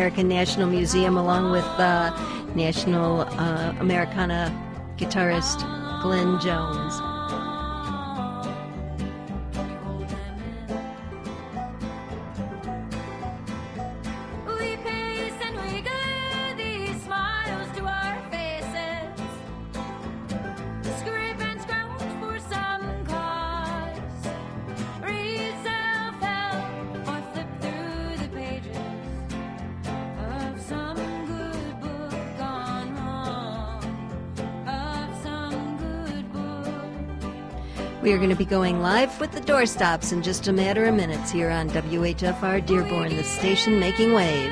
American National Museum, along with National Americana guitarist Glenn Jones. We are going to be going live with the Doorstops in just a matter of minutes here on WHFR Dearborn, the station making waves.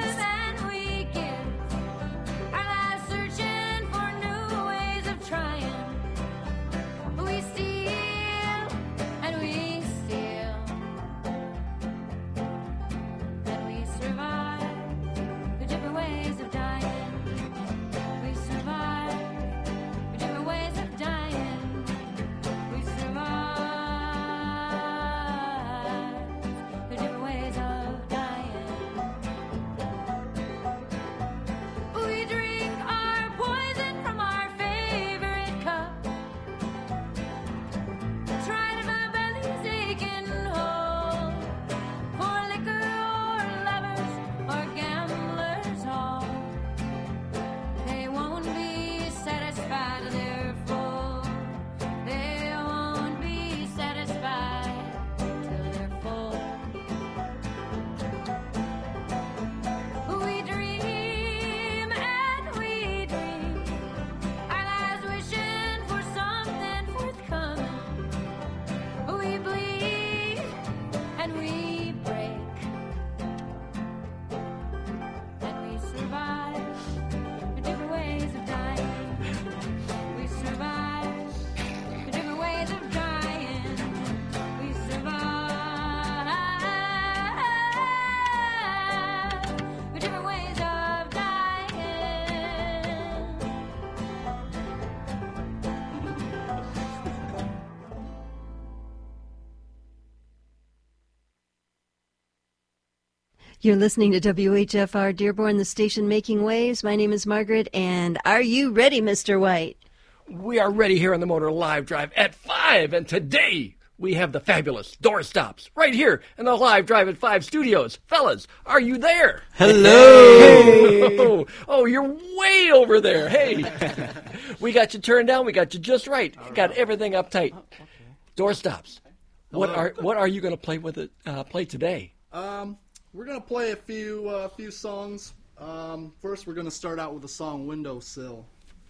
You're listening to WHFR Dearborn, the station making waves. My name is Margaret, and are you ready, Mr. White? We are ready here on the Motor Live Drive at 5, and today we have the fabulous Doorstops right here in the Live Drive at 5 studios. Fellas, are you there? Hello! Hey. Oh, you're way over there. Hey, we got you turned down. We got you just right. Got everything uptight. Okay. Doorstops. What are you going to play with it? Play today? We're going to play a few songs. First, we're going to start out with the song "Windowsill."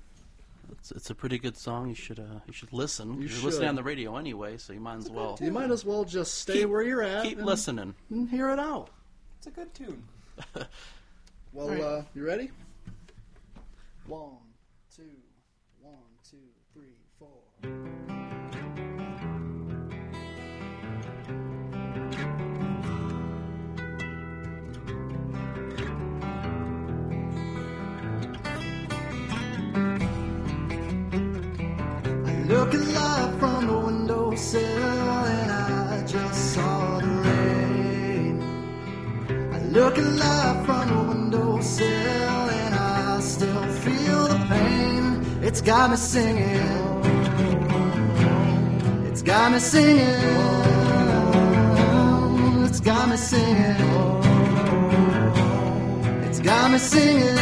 It's a pretty good song. You should listen. You're should. Listening on the radio anyway, so you might as well. You might as well just stay where you're at. Keep listening. And hear it out. It's a good tune. Well, right. You ready? 1, 2, 1, 2, 3, 4. Look at life from the windowsill, and I just saw the rain. I look at life from the windowsill, and I still feel the pain. It's got me singing. It's got me singing. It's got me singing. It's got me singing.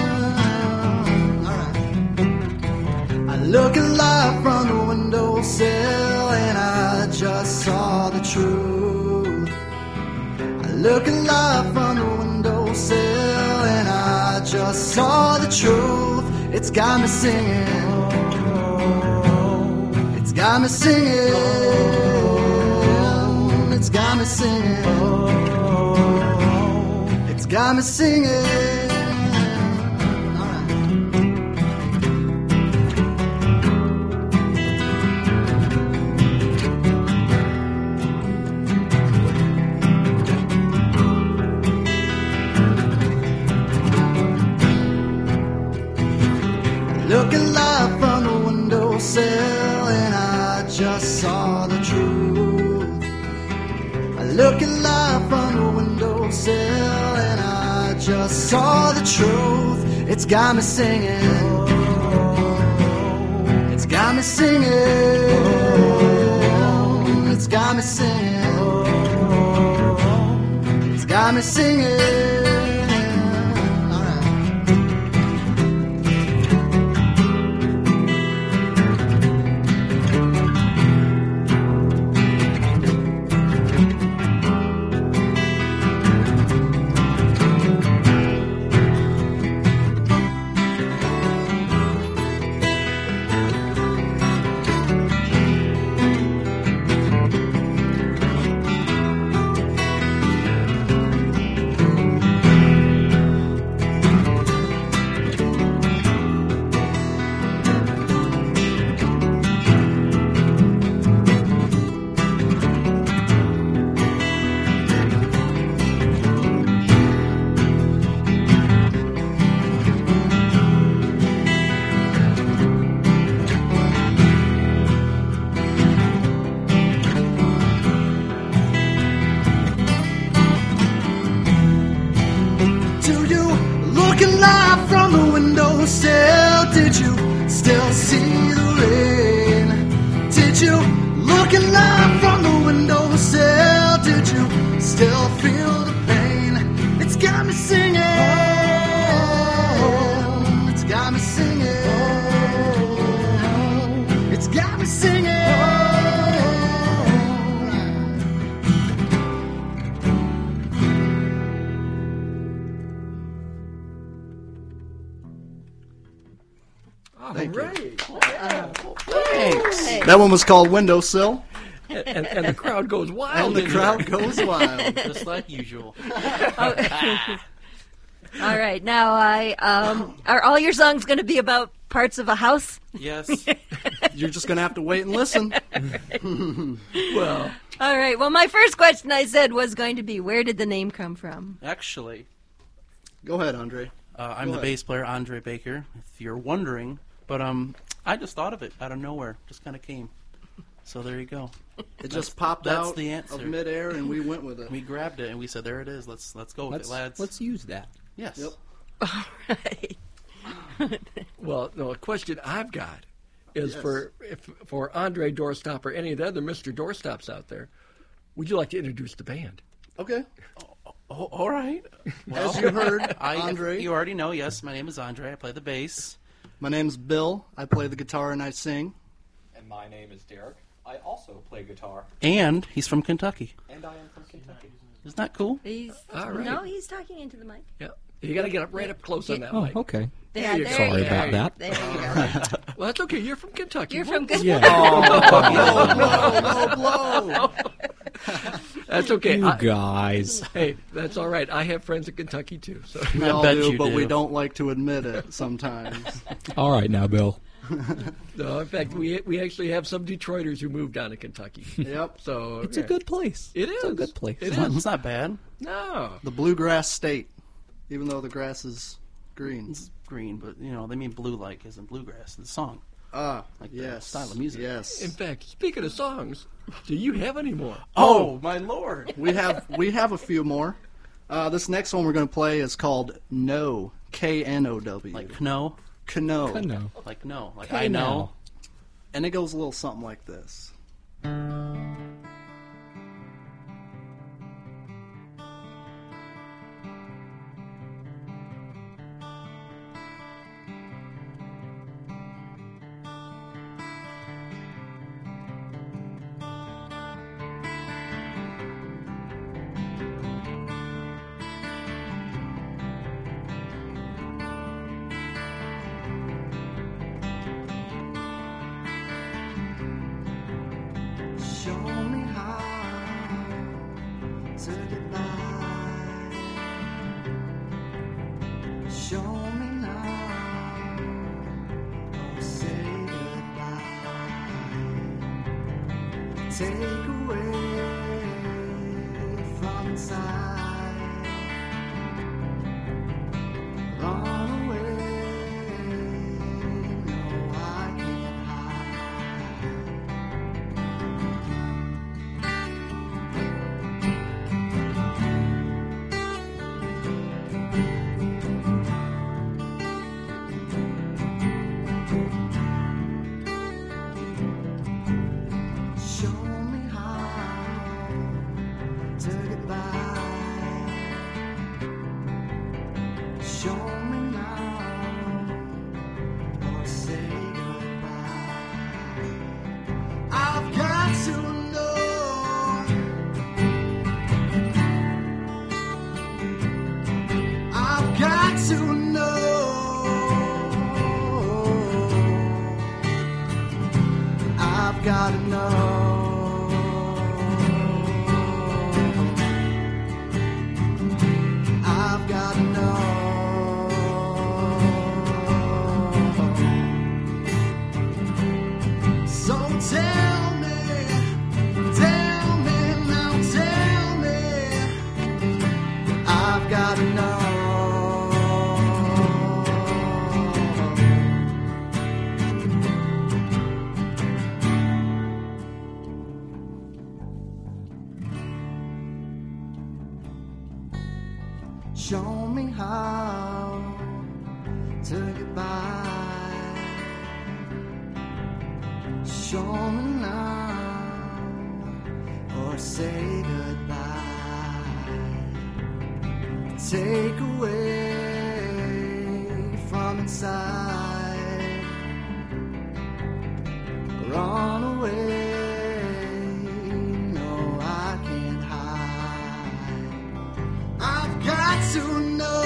Look at life from the windowsill, and I just saw the truth. I look at life from the windowsill, and I just saw the truth. It's got me singing. It's got me singing. It's got me singing. It's got me singing. Look at life from the windowsill, and I just saw the truth. I look at life from the windowsill, and I just saw the truth. It's got me singing. It's got me singing. It's got me singing. It's got me singing. Did you still see the rain? Did you look alive from the windowsill? Did you still feel the pain? It's got me singing. It's got me singing. It's got me singing. Thank you. Thanks. Hey. That one was called Windowsill, And the crowd goes wild. and the in crowd there. goes wild. Just like usual. All right, now are all your songs going to be about parts of a house? Yes. You're just gonna have to wait and listen. Well, All right. Well, my first question I said was going to be, where did the name come from? Actually, Go ahead, Andre. I'm Go the ahead. bass player, Andre Baker, if you're wondering. But I just thought of it out of nowhere. Just kind of came. So there you go. It just popped that's out the answer. of midair, and we went with it. We grabbed it and we said, "There it is. Let's go with it, lads." Let's use that. Yes. Yep. All right. well, no. A question I've got is Yes. for Andre Doorstop or any of the other Mr. Doorstops out there. Would you like to introduce the band? Okay. Oh, all right. As you heard, Andre. Andre. You already know. Yes, my name is Andre. I play the bass. My name's Bill. I play the guitar and I sing. And my name is Derek. I also play guitar, And he's from Kentucky. and I am from Kentucky. Isn't that cool? He's All right. No, he's talking into the mic. Yeah. You got to get up right up close on that Oh, mic. okay. Yeah, you there go. you Sorry go. about that. There you go. Well, that's okay. You're from Kentucky. You're from Well, Kentucky. Yeah. Blow. That's okay. You guys. Hey, that's all right. I have friends in Kentucky too. So We I all bet do, you but we do. don't like to admit it sometimes. All right now, Bill. no, in fact, we actually have some Detroiters who moved down to Kentucky. Yep. So It's yeah. a good place. It It's a is. good place. It It's is. not bad. No. The bluegrass state, even though the grass is green. It's green, but they mean blue like as in bluegrass. The song. Ah, Like the yes. style of music. Yes. In fact, speaking of songs, do you have any more? Oh my lord! We have a few more. This next one we're going to play is called No, K-N-O-W. Like no, Kno. No. like no, like Okay, I know. And it goes a little something like this. Show me how to get by. Show me now. Oh, say goodbye. Take away from inside. Run away. No, I can't hide. Show me now or say goodbye. I've got to know. I've got to know. I've got to know. I've got to know. So tell me now, tell me. I've got to know. Show me how to get by. Show me now or say goodbye. Take away from inside. Run away. No, I can't hide. I've got to know.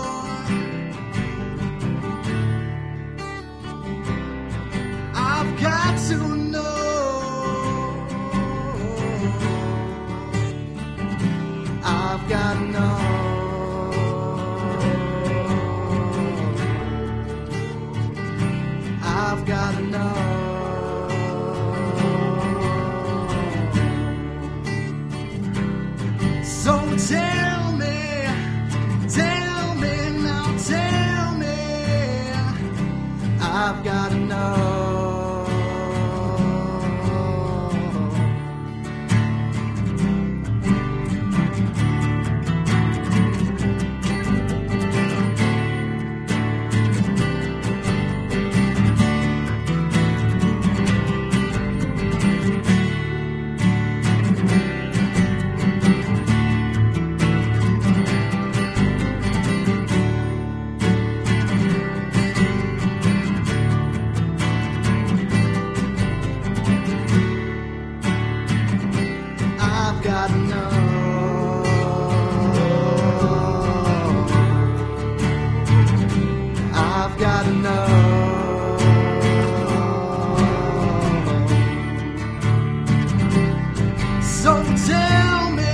I've got to know. I've got to know. I've got to know. So tell me now, tell me. I've got to know. I've got to know. I've got to know. So tell me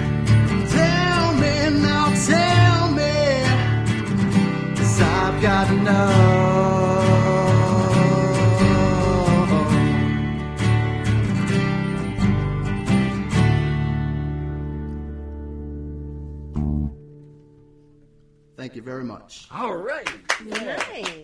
now, tell me. 'Cause I've got to know. Thank you very much. All right. Nice.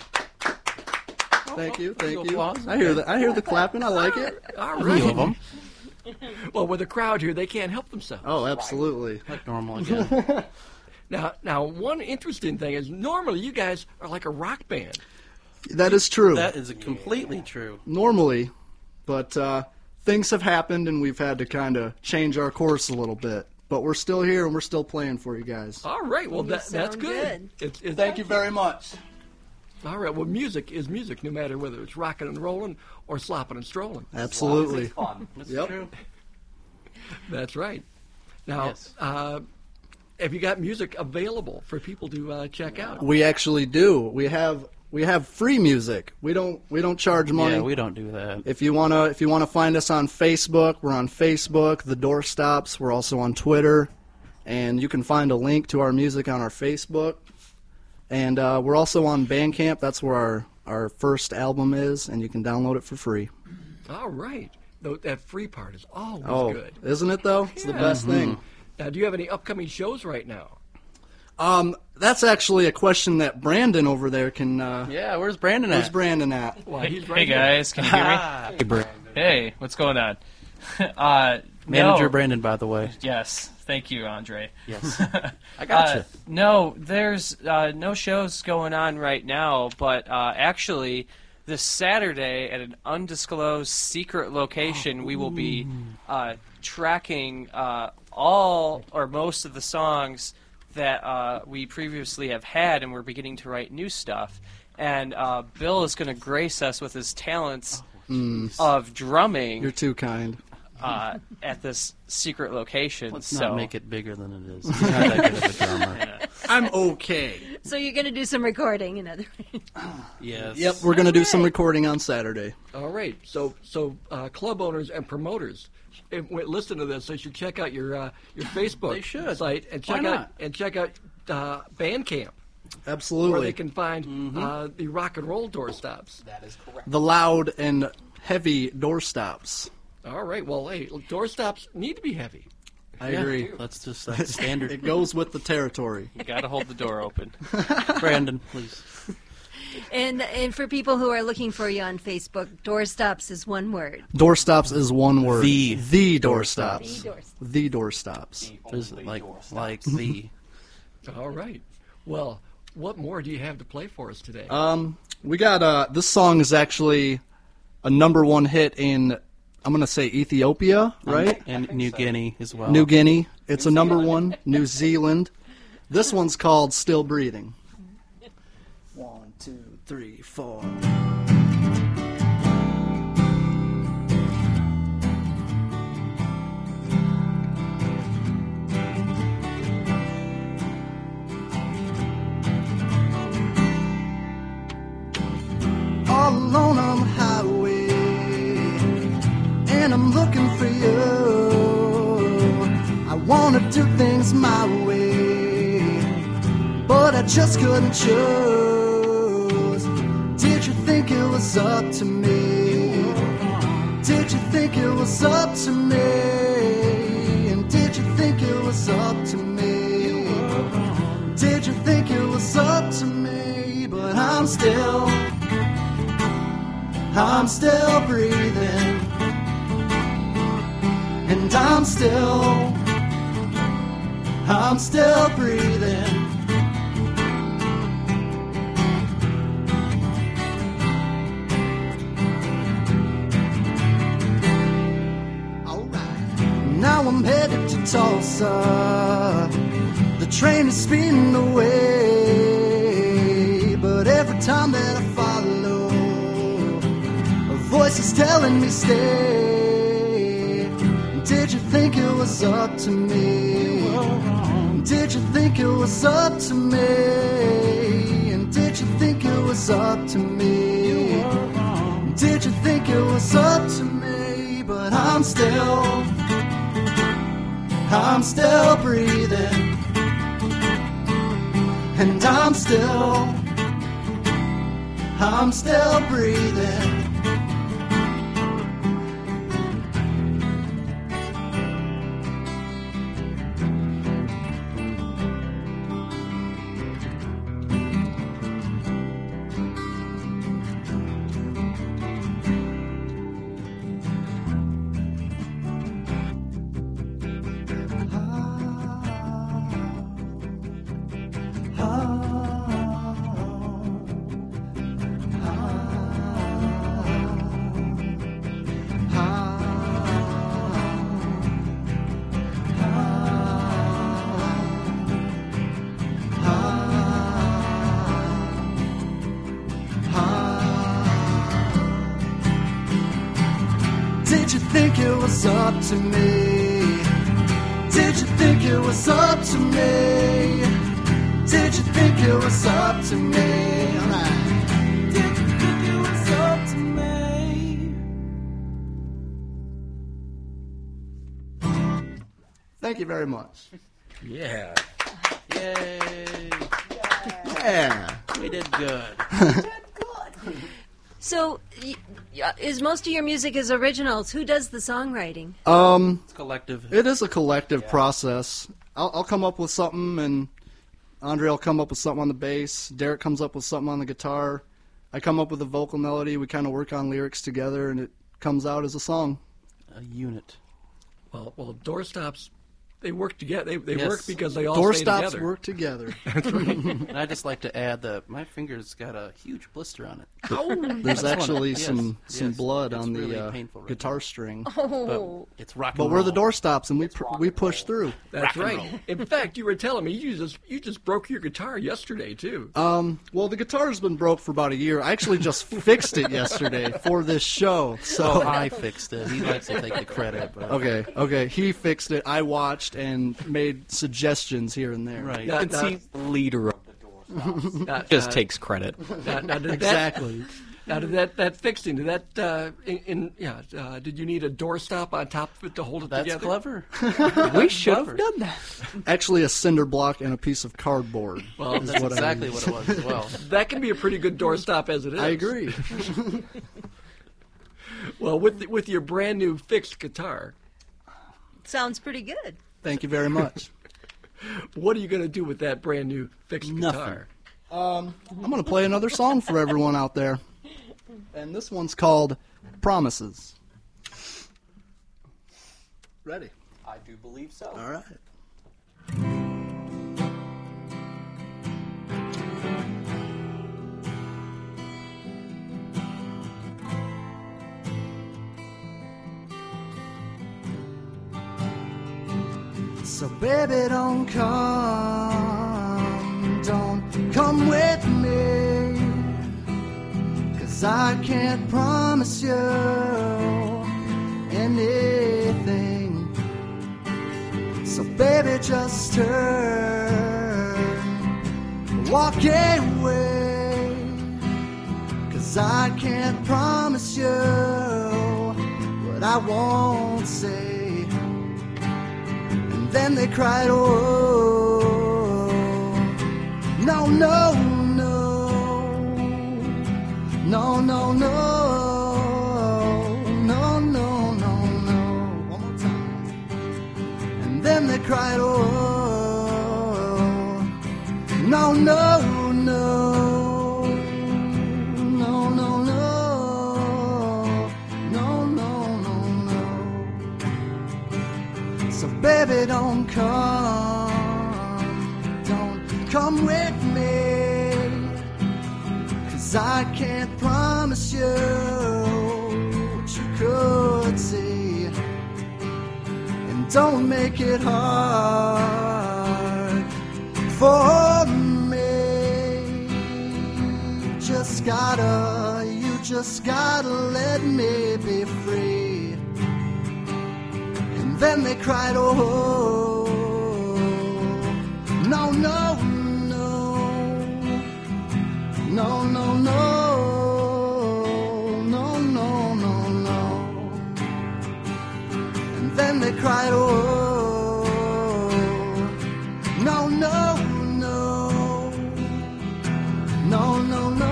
Thank you, thank you. Applause. I hear the clapping. I like it. All A few of right. them. Well, with the crowd here, they can't help themselves. Oh, absolutely. Like normal again. Now, one interesting thing is normally you guys are like a rock band. That is true. That is completely true. Normally, but things have happened and we've had to kind of change our course a little bit. But we're still here and we're still playing for you guys. All right. Well, that's sound good. Thank you very much. All right. Well, music is music, no matter whether it's rocking and rolling or slopping and strolling. Absolutely. It's fun. That's Yep. true. That's right. Now, Yes. have you got music available for people to check out? We actually do. We have free music. We don't charge money. Yeah, we don't do that. If you wanna find us on Facebook, we're on Facebook, The Doorstops. We're also on Twitter, and you can find a link to our music on our Facebook. And we're also on Bandcamp. That's where our first album is, and you can download it for free. All right. That free part is always Oh, good. isn't it though? It's the Yeah. best thing. Now, do you have any upcoming shows right now? That's actually a question that Brandon over there can. Yeah, where's Brandon at? Where's Brandon at? Well, he's right Hey here. guys, can you hear me? Hey, Brandon. Hey, what's going on? Manager no. Brandon, by the way. Yes, thank you, Andre. Yes. I gotcha. No, there's no shows going on right now, but actually, this Saturday at an undisclosed secret location, we will be tracking all or most of the songs that we previously have had, and we're beginning to write new stuff. And Bill is going to grace us with his talents of drumming. You're too kind. At this secret location. Let's so not make it bigger than it is. He's not that good of a drummer. I'm okay. So you're going to do some recording, in other words. Yes. Yep, we're going to do some recording on Saturday. All right. So club owners and promoters, listen to this. They should check out your Facebook They should. site and Why check out Bandcamp, Absolutely. where they can find the rock and roll doorstops. That is correct. The loud and heavy doorstops. All right. Well, hey, doorstops need to be heavy. I agree. That's just that's standard. It goes with the territory. you got to hold the door open. Brandon, please. And for people who are looking for you on Facebook, doorstops is one word. Doorstops is one word. The doorstops. The doorstops. The doorstops. There's Only like doorstops. like the. All right. Well, what more do you have to play for us today? We got this song is actually a #1 hit in, I'm going to say Ethiopia, right? And New Guinea as well. New Guinea. It's a #1. New Zealand. This one's called Still Breathing. 1, 2, 3, 4. All alone on the highway, and I'm looking for you. I wanna do things my way, but I just couldn't choose. Did you think it was up to me? Did you think it was up to me? And did you think it was up to me? Did you think it was up to me? But I'm still breathing, and I'm still breathing. Alright, now I'm headed to Tulsa. The train is speeding away, but every time that I follow, a voice is telling me stay. Did you think it was up to me? Did you think it was up to me? And did you think it was up to me? Did you think it was up to me? But I'm still breathing, and I'm still breathing. Did you think it was up to me? Did you think it was up to me? Did you think it was up to me? Alright. Did you think it was up to me? Thank you very much. Yeah. Yay! Yeah. We did good. So, is most of your music is originals? Who does the songwriting? It's collective. It is a collective process. I'll come up with something, and Andre will come up with something on the bass. Derek comes up with something on the guitar. I come up with a vocal melody. We kind of work on lyrics together, and it comes out as a song. A unit. Well, doorstops They work together. They Yes. work because they all Door stay stops together. work together. And I'd just like to add that my finger's got a huge blister on it. There's That's actually yes, some yes. blood It's on really the painful right guitar now. string. Oh, It's rock and But we're the roll. door stops, and we push through. That's right. In fact, you were telling me you just broke your guitar yesterday too. Well, the guitar's been broke for about a year. I actually just fixed it yesterday for this show. So So I fixed it. He likes to take the credit. But okay. He fixed it. I watched and made suggestions here and there. Right. Now- And see, leader of The door stops. just takes credit. Now, did Exactly. Now, did that fixing? Did that? Did you need a doorstop on top of it to hold it That's together? clever. We should Clever. have done that. Actually, a cinder block and a piece of cardboard. Well, is That's what exactly I what it was as well. That can be a pretty good doorstop as it is. I agree. Well, with your brand new fixed guitar, sounds pretty good. Thank you very much. what are you going to do with that brand new fixed Nothing. guitar? I'm going to play another song for everyone out there. And this one's called Promises. Ready? I do believe so. All right. So baby, don't come with me, 'cause I can't promise you anything. So baby, just turn, walk away, 'cause I can't promise you what I won't say. Then they cried, oh, no, no, no, no, no, no, no, no, no, no. One more time. And then they cried, oh, no, no, no, no, no, no, no, no, no, no. So baby, don't come with me, 'cause I can't promise you what you could see. And don't make it hard for me. You just gotta let me be free. And then they cried, oh, no, no, no, no, no, no, no, no, no, no. And then they cried, oh, no, no, no, no, no, no,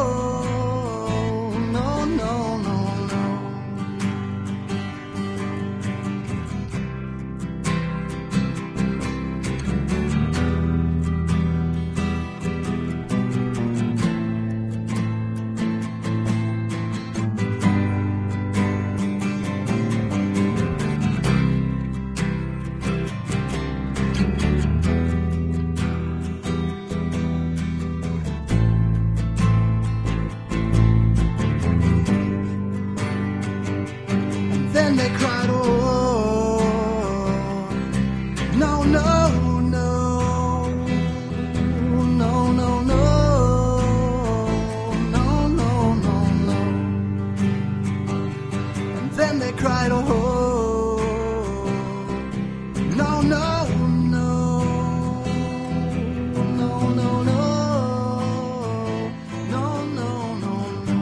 no, no, no, no. Then they cried, oh, no, no, no, no, no, no, no, no, no, no. And then they cried, oh, no, no, no, no, no, no, no, no, no, no.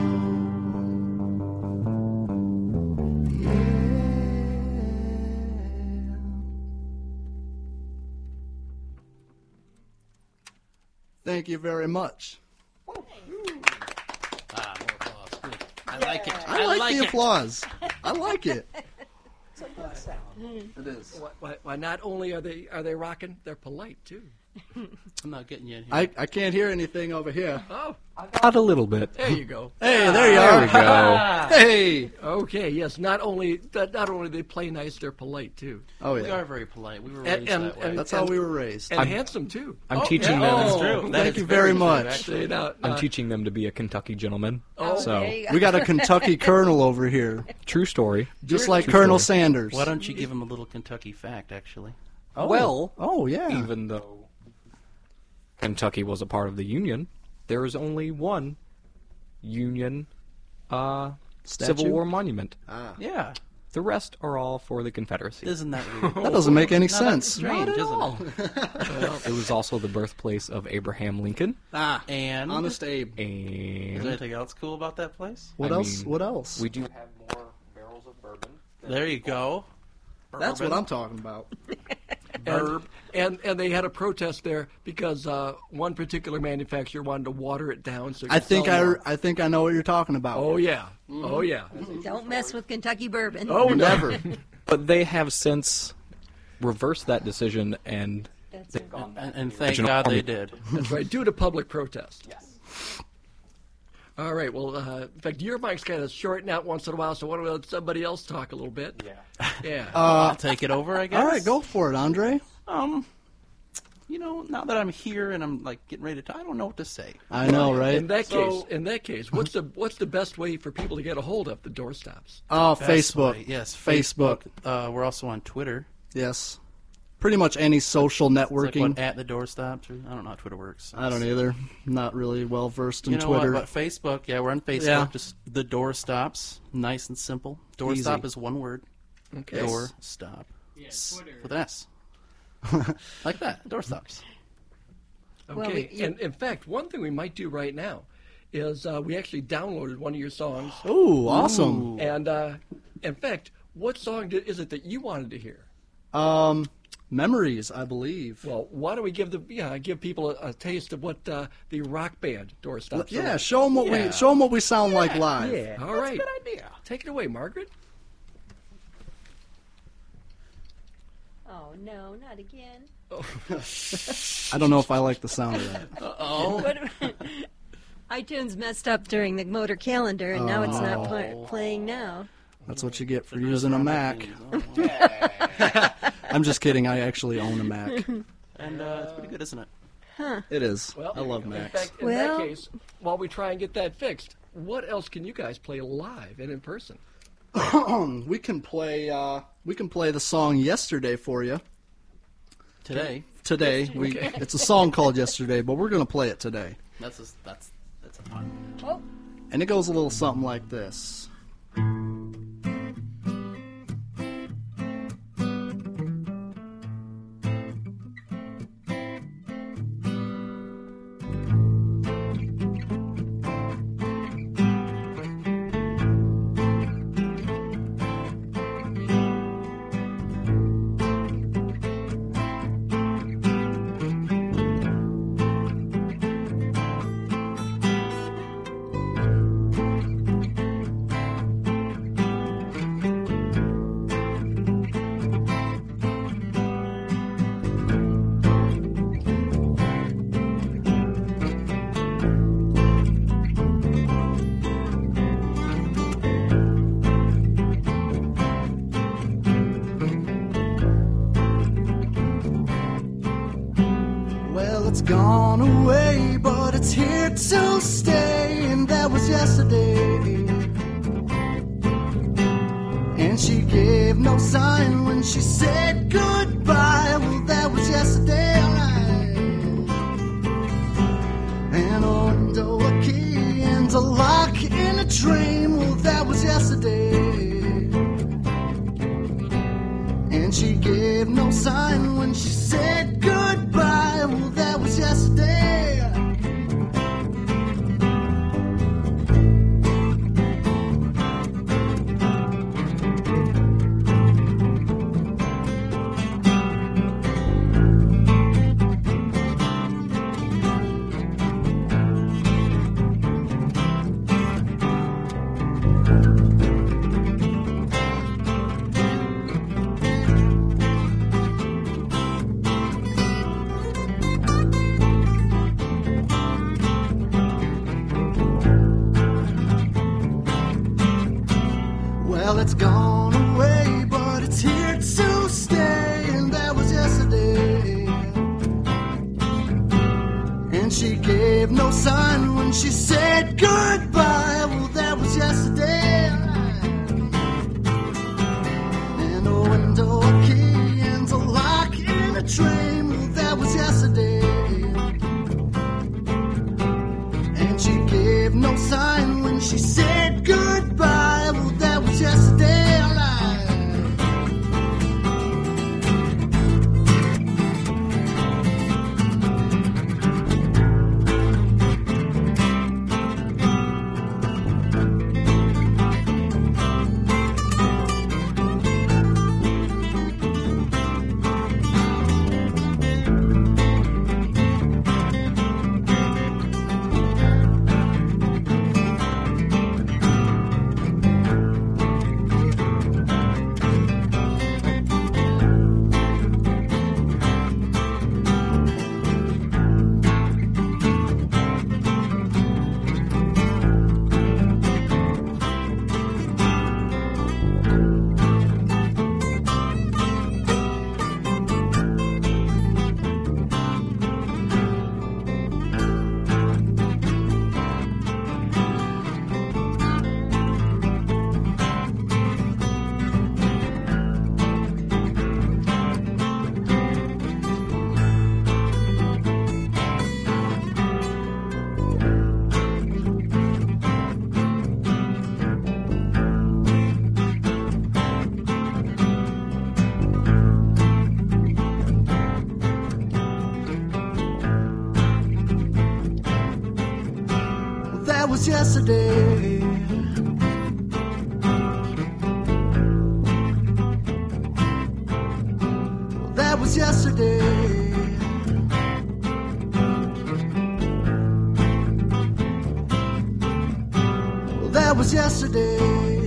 Thank you very much. More applause. Good. I like it. I like the applause. I like it. It is. Why not only are they rocking, they're polite too. I'm not getting you in here. I can't hear anything over here. Oh, Not a little bit. There you go. Hey, there you There are. we go. Hey. Okay, yes. Not only they play nice, they're polite too, Oh We yeah. are very polite. We were And- raised and- that way. and- That's how we were raised. and handsome too. I'm teaching yeah, them. that's true. That Thank is you very true, much. actually. Say now, I'm teaching them to be a Kentucky gentleman. Oh, So there you go. We got a Kentucky Colonel over here, true story. just like Colonel story. Sanders. Why don't you give him a little Kentucky fact, actually? Well, Oh yeah. even though Kentucky was a part of the Union, there is only one Union Civil Statue? War monument. Yeah. The rest are all for the Confederacy. Isn't that weird? That doesn't make any Now, that's sense. strange, Not at isn't all. it? It was also the birthplace of Abraham Lincoln. And Honest Abe. is there And anything else cool about that place? What I else? mean, What else? we do have more barrels of bourbon. There you go. That's what I'm talking about. And they had a protest there because one particular manufacturer wanted to water it down. So it I could think sell more. I think I know what you're talking about. Oh yeah. Oh yeah. Don't mess with Kentucky bourbon. Oh no. Never. But they have since reversed that decision, and That's it. And thank Original God they army. did. That's right. Due to public protest. Yes. All right. Well, in fact, your mic's kind of shorting out once in a while, so why don't we let somebody else talk a little bit? Yeah. Yeah. I'll take it over, I guess. All right, go for it, Andre. You know, now that I'm here and I'm like getting ready to talk, I don't know what to say. I know, right? in that case, what's the best way for people to get a hold of the doorstops? Oh, Best Facebook. way, yes, Facebook. We're also on Twitter. Yes. Pretty much any social It's like networking. what, at the doorstops, or I don't know how Twitter works. I don't either. Not really well versed in You know Twitter. what? But Facebook, yeah, we're on Facebook. Yeah. Just the doorstops, nice and simple. Doorstop Easy. is one word. Okay. Doorstop. Yeah, Twitter. With an S. Like that. Doorstops. Okay. Well, and in fact, one thing we might do right now is we actually downloaded one of your songs, Ooh, awesome. and in fact, what song is it that you wanted to hear? Memories, I believe. Well, why don't we give people a taste of what the rock band doorstops? are Yeah, like? show them what we sound like live. Yeah. All right. Good idea. Take it away, Margaret. Oh no, not again. I don't know if I like the sound of that. What- iTunes messed up during the motor calendar, and now it's not playing now. That's what you get for using a Mac. I'm just kidding. I actually own a Mac. And it's pretty good, isn't it? It is. Well, I love in Macs. fact, in Well- that case, while we try and get that fixed, what else can you guys play live and in person? We can play the song "Yesterday" for you Today. today. It's a song called "Yesterday," but we're gonna play it today, That's a fun. Oh, and it goes a little something like this. Well, it's gone away, but it's here to stay, and that was yesterday. And she gave no sign when she said goodbye. Well, that was yesterday, alright. And a window, a key, and a lock in a dream. Well, that was yesterday. And she gave no sign when she said goodbye. Well, that was yesterday. it's gone away, but it's here to stay. And that was yesterday. And she gave no sign when she said goodbye. Well, that was yesterday. And a window, a key, and a lock in a train. Well, that was yesterday. And she gave no sign when she said goodbye. Well, that was yesterday. That was yesterday. That was yesterday. That was yesterday.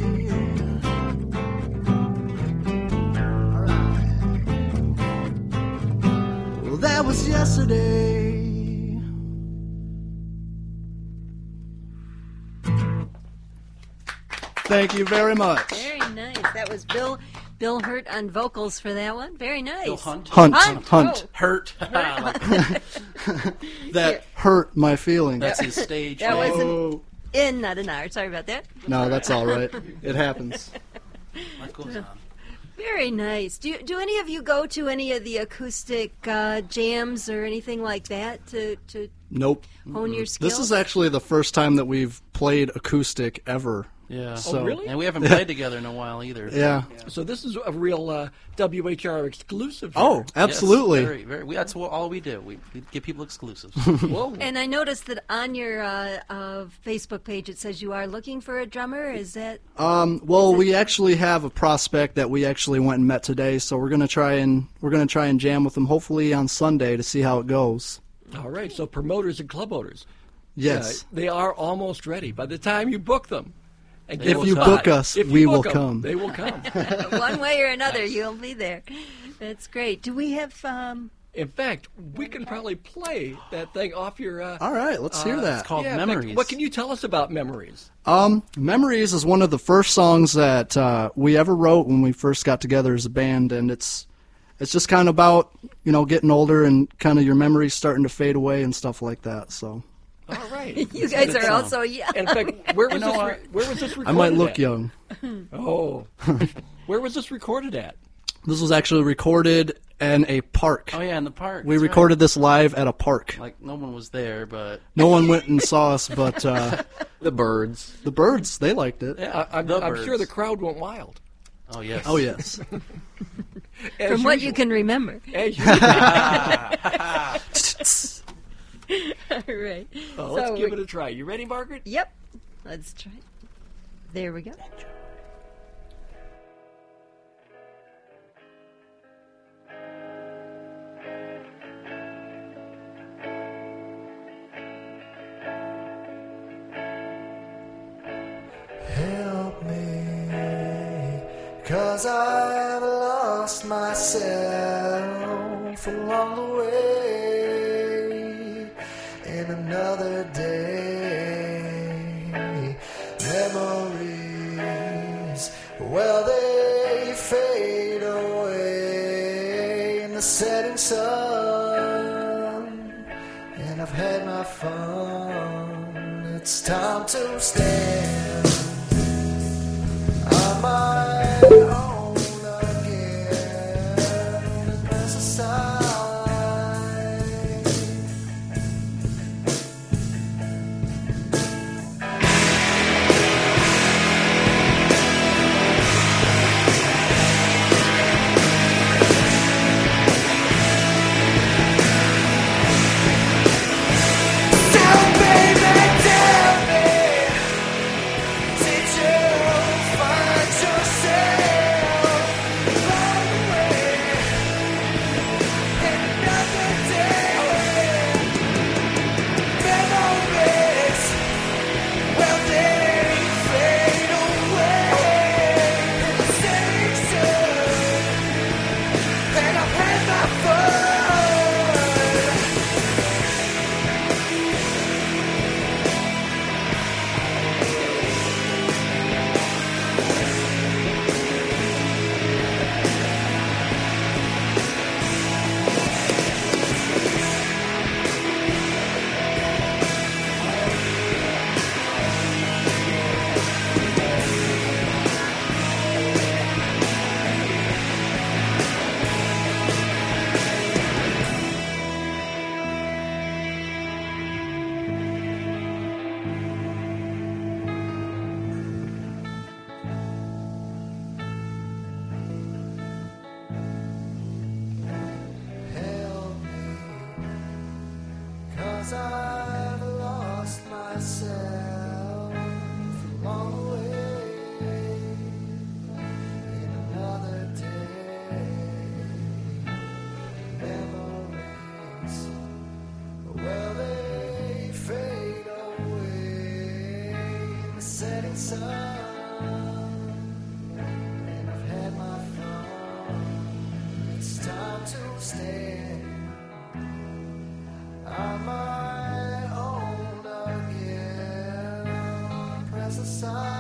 All right. Well, that was yesterday. Thank you very much. Very nice. That was Bill Hurt on vocals for that one. Very nice. Bill Hunt. Hunt. Oh. Hurt. That hurt my feelings. That's his stage That name. was Oh. an in, not an R. Sorry about that. No, that's all right. It happens. What goes on? Very nice. Do any of you go to any of the acoustic jams or anything like that to Nope. hone your skills? This is actually the first time that we've played acoustic ever. Yeah. So, really? And we haven't played together in a while either. Yeah. So this is a real WHR exclusive. Oh, here. absolutely. Yes, very, very, that's all we do. We give people exclusives. Whoa. And I noticed that on your Facebook page it says you are looking for a drummer. Is that Well, we actually have a prospect that we actually went and met today, so we're gonna try and jam with them hopefully on Sunday to see how it goes. All right. So promoters and club owners. Yes. They are almost ready. By the time you book them. And If give you them book time, us, if you we book will them, come. They will come. one way or another you'll be there? That's great. Do we have In fact, we can probably play that thing off your. All right, let's hear that. It's called in fact, Memories. what can you tell us about Memories? Memories is one of the first songs that we ever wrote when we first got together as a band, and it's just kind of about, getting older and kind of your memories starting to fade away and stuff like that. So All right. you guys are also young? In fact, where was this recorded I might look at? young. Oh. Where was this recorded at? This was actually recorded in a park. Oh yeah, in the park. We that's right. recorded this live at a park. Like no one was there, but No one went and saw us, but The birds. the birds, they liked it. I'm the sure the birds. crowd went wild. oh yes. Oh, yes. As From what you usual. can remember. As usual. All right. Well, let's So give we- it a try. You ready, Margaret? Yep. Let's try. There we go. Help me, 'cause I've lost myself along the way. In another day, memories, well, fun. It's time to stand on my own again and press aside. I've lost myself along the way in another day. Memories, well, they fade away in the setting sun, and I've had my fun. It's time to stand on my own again. Press aside.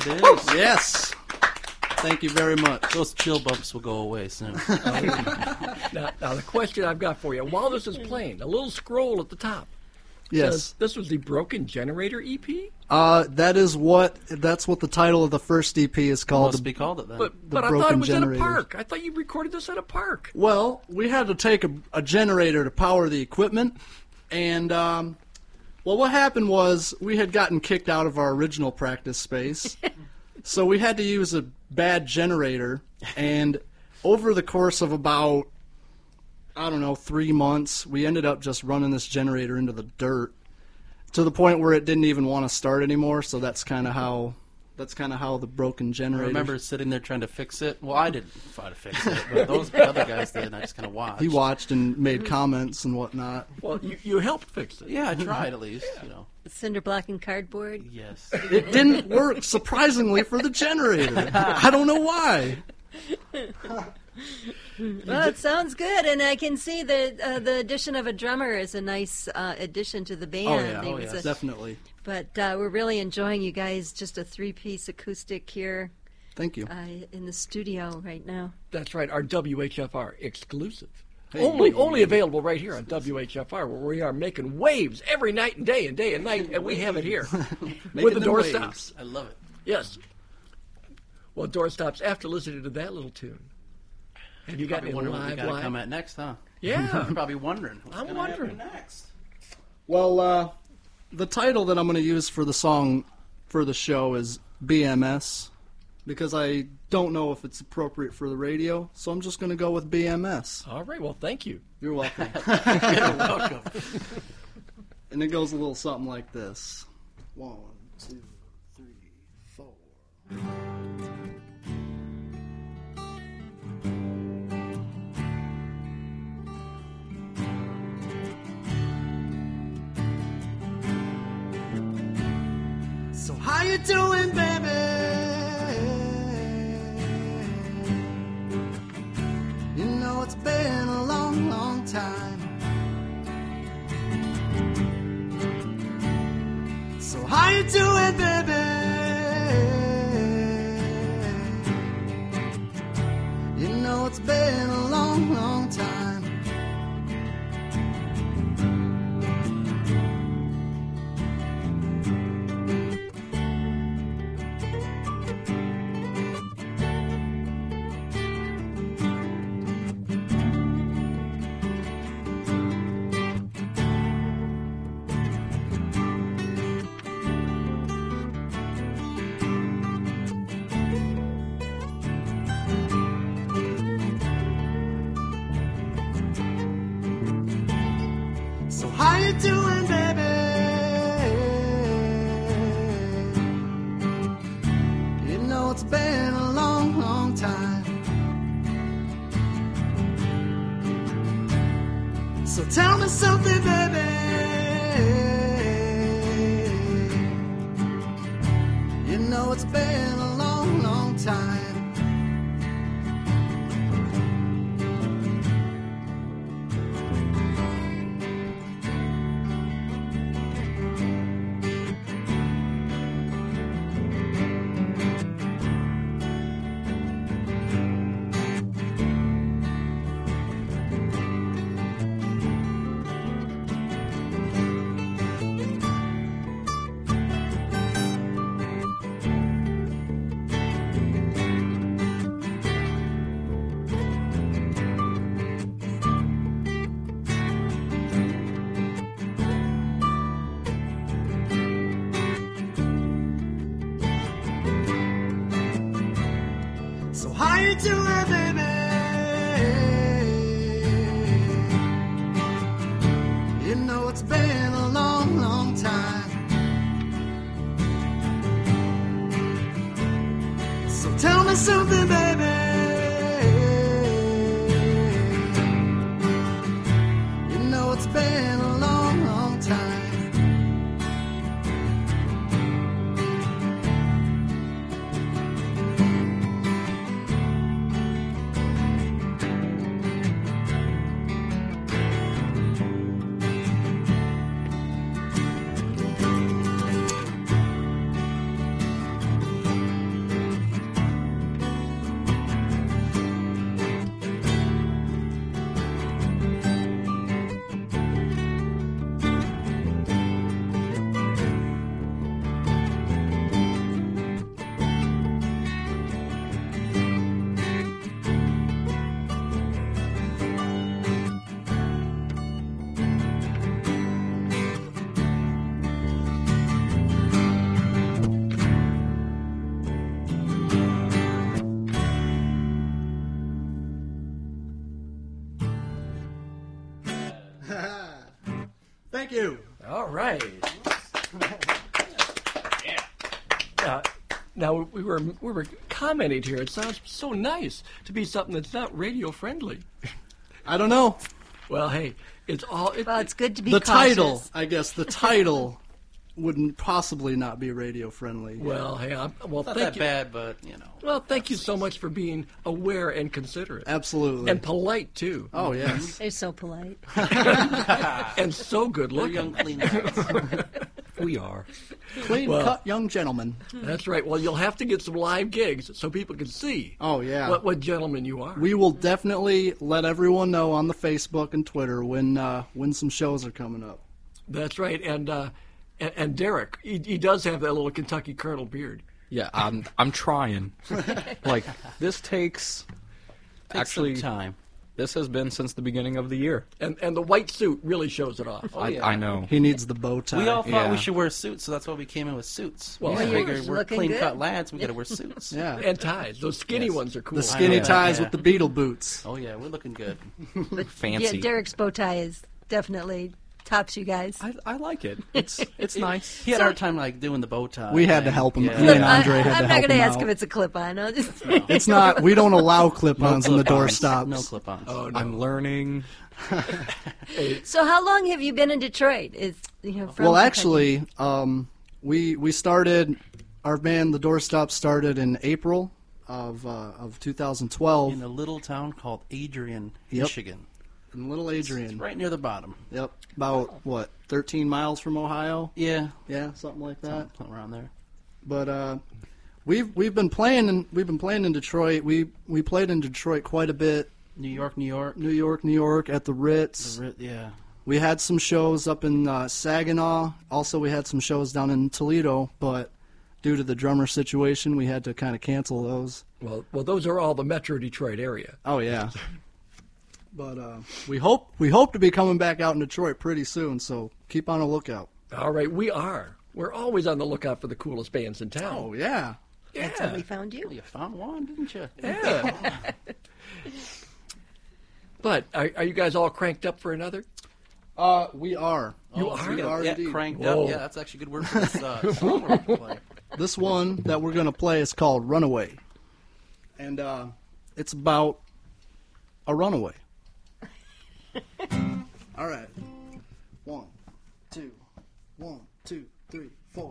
it is. Yes. Thank you very much. Those chill bumps will go away soon. Now, the question I've got for you, while this is playing, a little scroll at the top. Yes. Says, this was the Broken Generator EP? That's what the title of the first EP is called. Must be called it then. But I thought Broken it was Generators. at a park. I thought you recorded this at a park. Well, we had to take a generator to power the equipment, and well, what happened was we had gotten kicked out of our original practice space, so we had to use a bad generator, and over the course of about, 3 months, we ended up just running this generator into the dirt to the point where it didn't even want to start anymore. So that's kind of how the Broken I Generator. remember sitting there trying to fix it. Well, I didn't try to fix it, but those other guys did, and I just kind of watched. He watched and made comments and whatnot. Well, you helped fix it. Yeah, I tried at least, Cinder block and cardboard. Yes. It didn't work, surprisingly, for the generator. I don't know why. Well, it sounds good, and I can see that the addition of a drummer is a nice addition to the band. Oh yeah, There was a- definitely. But we're really enjoying you guys. Just a 3-piece acoustic here Thank you. in the studio right now. That's right, our WHFR exclusive. Hey. Only available right here on WHFR, where we are making waves every night and day and night, and we have it here with the them door waves. stops. I love it. Yes. Well, door stops. After listening to that little tune, have you got any Wondering what we live? got to come at next, huh? Yeah. You're probably wondering. What's I'm gonna wondering. happen next? Well, the title that I'm going to use for the song for the show is BMS, because I don't know if it's appropriate for the radio, so I'm just going to go with BMS. All right. Well, thank you. You're welcome. You're welcome. And it goes a little something like this. 1, 2, 3, 4. So how you doing, baby? You know it's been a long, long time. So how you doing, baby? You know it's been a long, long time. So how you doing, baby? You know it's been a long, long time. So tell me something, baby. You know it's been a long, long time. So how you doing, baby? You know it's been a long, long time. So tell me something, baby. You know it's been a long, long time. Thank you. All right. Now we were commenting here. It sounds so nice to be something that's not radio friendly. I don't know. Well, hey, it's all. Well, it's good to be The cautious. title, I guess, the title wouldn't possibly not be radio friendly. Well, hey, Not thank that you. bad, but you know. Well, thank you so much for being aware and considerate. Absolutely. And polite, too. Oh, yes. They're so polite. And so good They're looking. young, clean guys. We are. Clean Well- cut young gentlemen. That's right. Well, you'll have to get some live gigs so people can see Oh, yeah. what gentlemen you are. We will definitely let everyone know on the Facebook and Twitter when some shows are coming up. That's right. And Derek, he does have that little Kentucky Colonel beard. Yeah, I'm trying. Like, this takes actually some time. This has been since the beginning of the year. And the white suit really shows it off. I know. He needs the bow tie. We all thought Yeah. we should wear suits, so that's why we came in with suits. Well, We yeah. figured You're we're looking clean good. cut lads. We got to wear suits. Yeah. And ties. Those skinny Yes. ones are cool. The skinny Yeah. ties Yeah. with the Beatle boots. Oh yeah, we're looking good. Fancy. Yeah, Derek's bow tie is definitely tops you guys. I like it. It's nice. He had a hard time like doing the bow tie. We had to thing. help him. Yeah. Me and Andre had to I'm not help going to him ask out. if it's a clip-on. I'll just It's not. We don't allow clip-ons in the clip-ons. doorstops. No clip-ons. Oh, no. I'm learning. So how long have you been in Detroit? From Well, Kentucky? actually, we started our band. The Doorstop started in April of 2012 In a little town called Adrian, Yep. Michigan. in Little Adrian. Right near the bottom. Yep, about 13 miles from Ohio. Yeah, Yeah, something like that. something around there. But we've been playing in Detroit. We played in Detroit quite a bit. New York. New York at the Ritz. Yeah. We had some shows up in Saginaw. Also, we had some shows down in Toledo, but due to the drummer situation, we had to kind of cancel those. Well, those are all the Metro Detroit area. Oh yeah. But we hope to be coming back out in Detroit pretty soon. So keep on a lookout. All right, we are. We're always on the lookout for the coolest bands in town. Oh yeah. That's how we found you. Well, you found one, didn't you? Yeah. But are you guys all cranked up for another? We are. You are? We are Yeah, indeed. cranked Whoa. up. Yeah, that's actually a good word for this song we're gonna play. This one that we're gonna play is called "Runaway," and it's about a runaway. All right. 1, 2, 1, 2, 3, 4.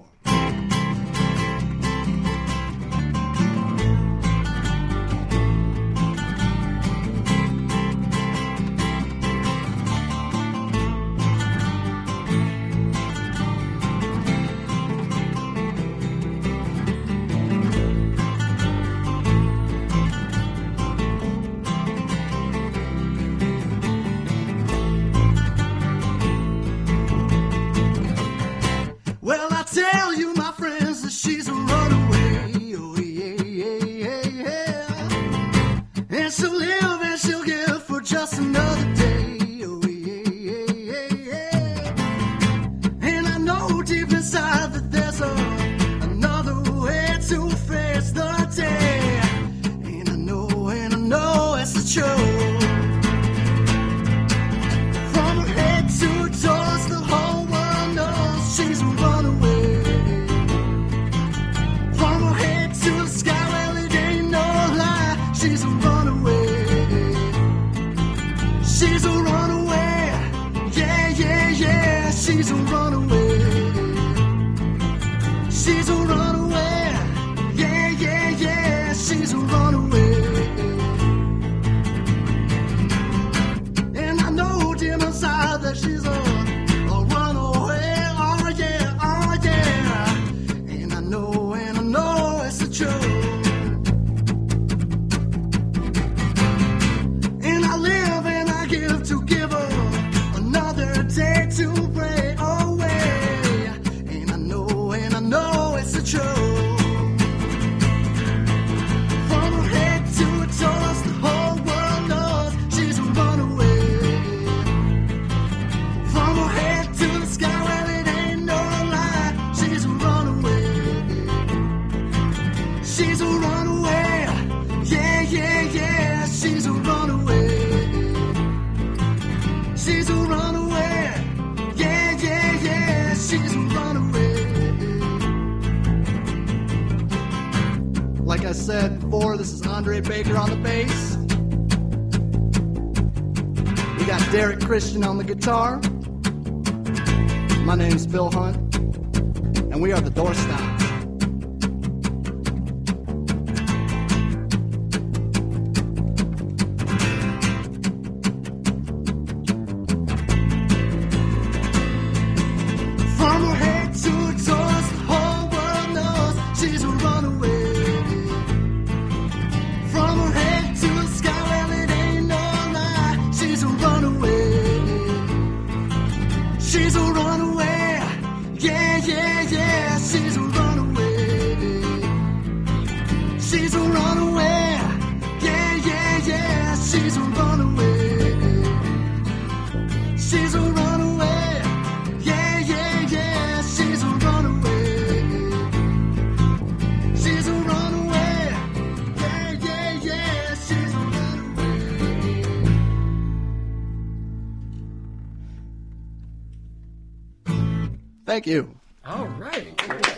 Well, I tell you, my friends, that she's a runaway. Oh, yeah, yeah, yeah, yeah. And she'll live and she'll give for just another day. Oh, yeah, yeah, yeah, yeah. And I know deep inside that there's another way to face the day. And I know it's the truth. From her head to her toes, the whole world knows she's a runaway. From her head to the sky, well, it ain't no lie, she's a runaway. She's a runaway, yeah, yeah, yeah, she's a runaway. She's a runaway, yeah, yeah, yeah, she's a runaway. And I know deep inside that she's a runaway, oh yeah, and I know it's the truth. And I live and I give her another day to break away. And I know it's the truth. From her head to her toes, the whole world knows she's a runaway. From her head to the sky, well, it ain't no lie, she's a runaway. She's a runaway, yeah, yeah, yeah, she's a runaway. She's a runaway, yeah, yeah, said before, this is Andre Baker on the bass. We got Derek Christian on the guitar. My name's Bill Hunt, and we are the Doorstops. From her head to her toes, the whole world knows she's a runaway. From her head to the sky, well, it ain't no lie, she's a runaway. She's a runaway, yeah, yeah, yeah, she's a runaway. She's a runaway, yeah, yeah, yeah, she's a runaway. She's a runaway, yeah, yeah, yeah, she's a runaway. She's a runaway, yeah, yeah, yeah, she's a runaway. Thank you. All right.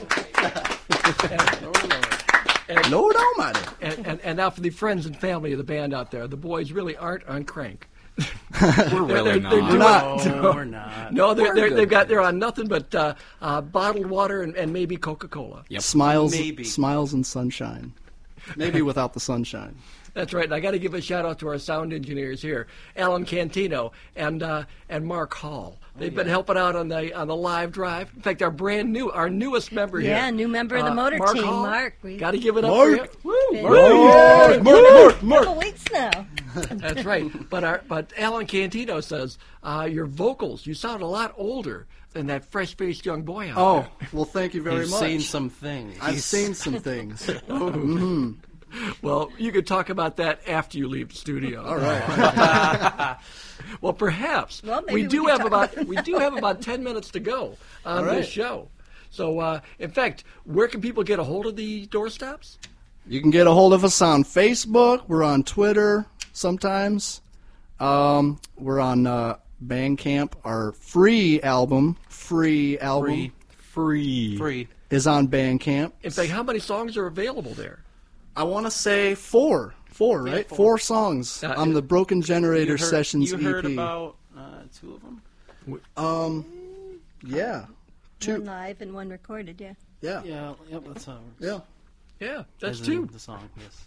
Lord Almighty. And now for the friends and family of the band out there, the boys really aren't on crank. We're really not. doing- No, we're not. No, they're on nothing but bottled water and maybe Coca-Cola. Yep. Maybe. Smiles and sunshine. Maybe without the sunshine. That's right. And I got to give a shout out to our sound engineers here, Alan Cantino and Mark Hall. They've been helping out on the live drive. In fact, our newest member here. Yeah, new member of the motor Mark team, Hall. Mark. Got to give it up Mark. for you. Been Mark. couple weeks now. That's right. But Alan Cantino says your vocals, you sound a lot older than that fresh-faced young boy out Oh, there. well, thank you very He's much. seen some things. I've seen some things. Well, you could talk about that after you leave the studio. All right. Well, perhaps Well, maybe we we do can have talk about about it we do have about 10 minutes to go on All right. this show. So, in fact, where can people get a hold of the Doorstops? You can get a hold of us on Facebook. We're on Twitter sometimes. We're on Bandcamp. Our free album Free. is on Bandcamp. In fact, how many songs are available there? I want to say four, right? Four songs on the Broken Generator Sessions You heard EP. about two of them? Yeah. One live and one recorded, yeah. Yeah. Yeah, yep, that's how. Yeah. Yeah, that's As in two. The song, yes.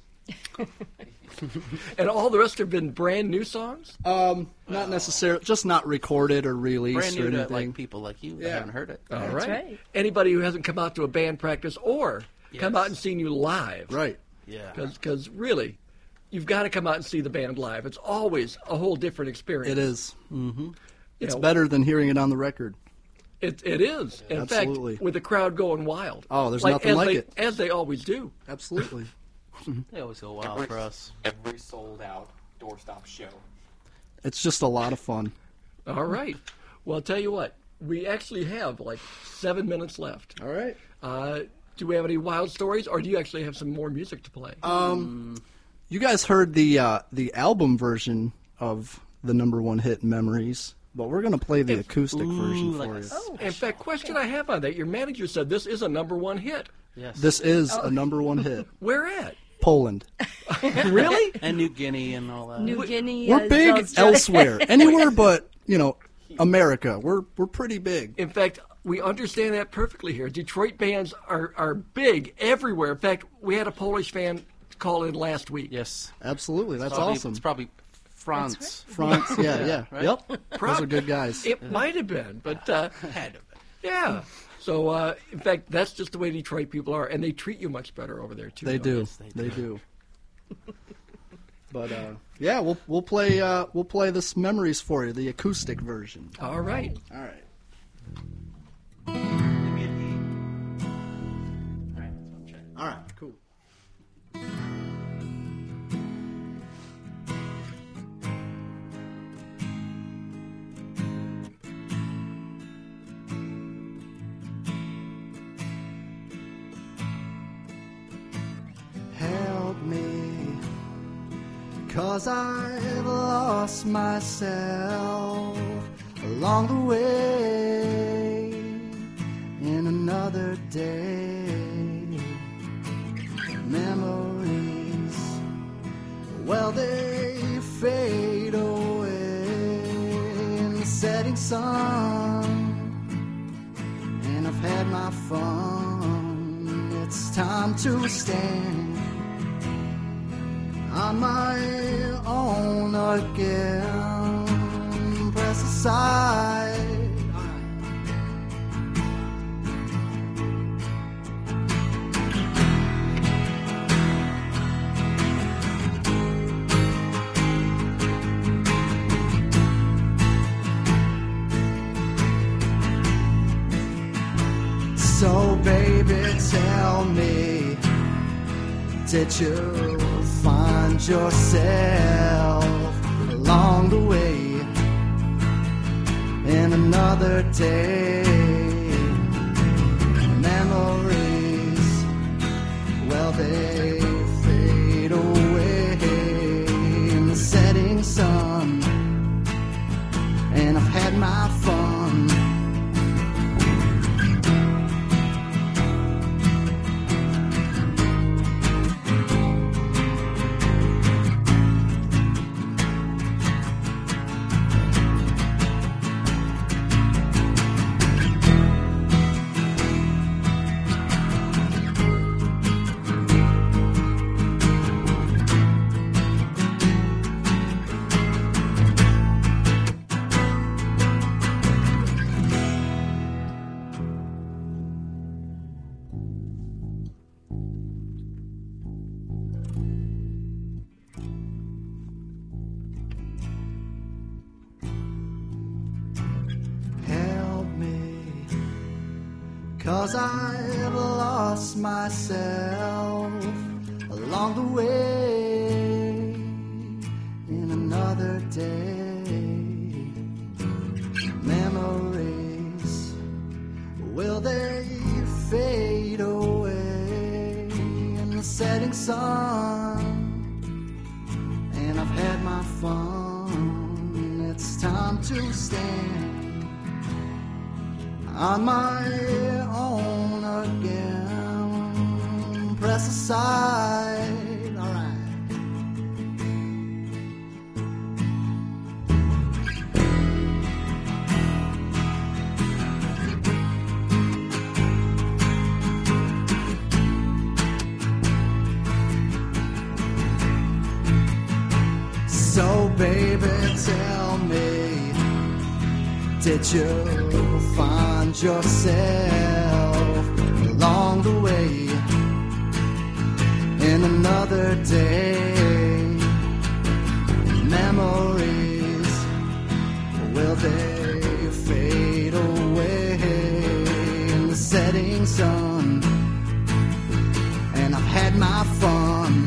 And all the rest have been brand new songs? Not necessarily, just not recorded or released Brand or new to anything. like people like you that Yeah. haven't heard it. All That's right. Anybody who hasn't come out to a band practice or come Yes. out and seen you live. Right. Yeah. Because really, you've got to come out and see the band live. It's always a whole different experience. It is. Mm-hmm. It's know, better than hearing it on the record. It is. In Absolutely. fact, with the crowd going wild. Oh, there's nothing like it. As they always do. Absolutely. They always go wild for us. Every sold out doorstop show. It's just a lot of fun. All right. Well, I'll tell you what. We actually have like 7 minutes left. All right. Do we have any wild stories, or do you actually have some more music to play? You guys heard the album version of the number one hit, Memories, but we're going to play the acoustic version for you. In fact, question I have on that. Your manager said this is a number one hit. Yes. This is a number one hit. Where at? Poland. Really? And New Guinea and all that. New Guinea. We're big Australia. elsewhere. Anywhere but, America. We're pretty big. In fact, we understand that perfectly here. Detroit bands are big everywhere. In fact, we had a Polish fan call in last week. Yes. Absolutely. That's Probably- awesome. It's probably France. France. Yeah. Right? Yep. Those are good guys. It might have been, but Had to have been. yeah. So, in fact, that's just the way Detroit people are, and they treat you much better over there too. They don't do. Yes, They do. But yeah, we'll play this Memories for you, the acoustic version. All right. All right. All right. Cool. Help me, 'cause I've lost myself along the way in another day. Memories well, they fade away in the setting sun. And I've had my fun. It's time to stand on my own again. Press aside. So baby, tell me, did you find yourself along the way in another day? Memories, well, they fade away in the setting sun, and I've had my fun. Cause I've lost myself along the way in another day. Memories, will they fade away in the setting sun? And I've had my fun. It's time to stand on my own again. Press aside, alright. So baby, tell me, did you find yourself along the way in another day? Memories, will they fade away in the setting sun? And I've had my fun.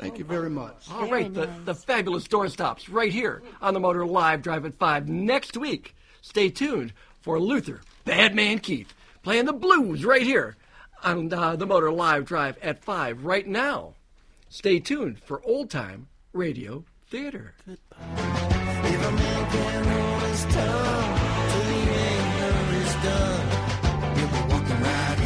Thank you very much. All right, the fabulous doorstops right here on the Motor Live Drive at 5 next week. Stay tuned for Luther, Badman Keith, playing the blues right here on the Motor Live Drive at 5 right now. Stay tuned for Old Time Radio Theater. If a man can hold his tongue till the anger is done, he'll be walking right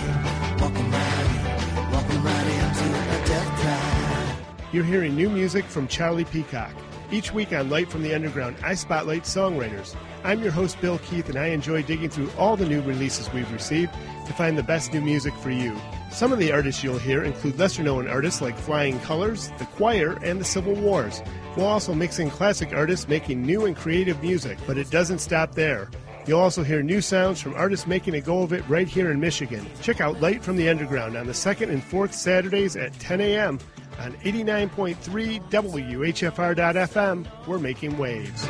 into a death trap. You're hearing new music from Charlie Peacock. Each week on Light from the Underground, I spotlight songwriters. I'm your host, Bill Keith, and I enjoy digging through all the new releases we've received to find the best new music for you. Some of the artists you'll hear include lesser-known artists like Flying Colors, The Choir, and The Civil Wars. We'll also mix in classic artists making new and creative music, but it doesn't stop there. You'll also hear new sounds from artists making a go of it right here in Michigan. Check out Light from the Underground on the 2nd and 4th Saturdays at 10 a.m. on 89.3 WHFR.FM. We're making waves.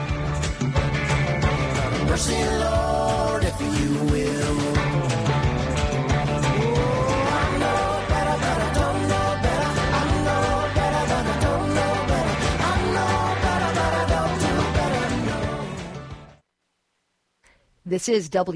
Mercy, Lord, if you will. This is